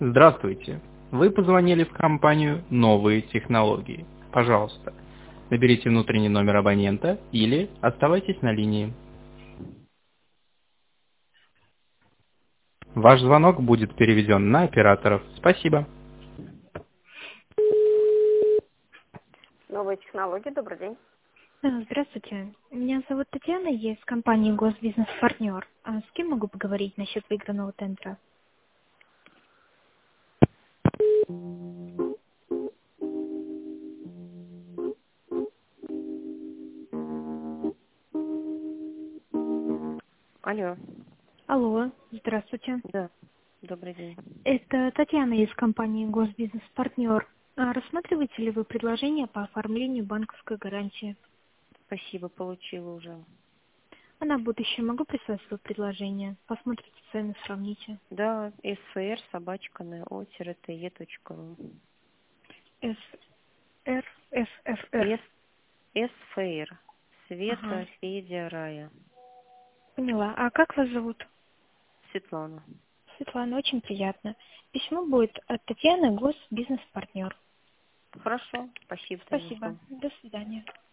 Здравствуйте. Вы позвонили в компанию «Новые технологии». Пожалуйста, наберите внутренний номер абонента или оставайтесь на линии. Ваш звонок будет переведен на операторов. Спасибо. Новые технологии, добрый день. Здравствуйте. Меня зовут Татьяна, я из компании «Госбизнес-партнер». А с кем могу поговорить насчет выигранного тендера? Алло, Алло, здравствуйте. да, добрый день. Это Татьяна из компании «Госбизнес-партнер». А рассматриваете ли вы предложение по оформлению банковской гарантии? Спасибо, получила уже. А на будущее могу прислать свое предложение? Посмотрите цены, сравните. Да, sfr собачка на o-te.ru. СР, СФР. Sfr. Света, Ага, Федя, Рая. поняла. А как вас зовут? Светлана. Светлана, очень приятно. Письмо будет от Татьяны, госбизнес-партнер. Хорошо, спасибо, Спасибо. Танюшка. До свидания.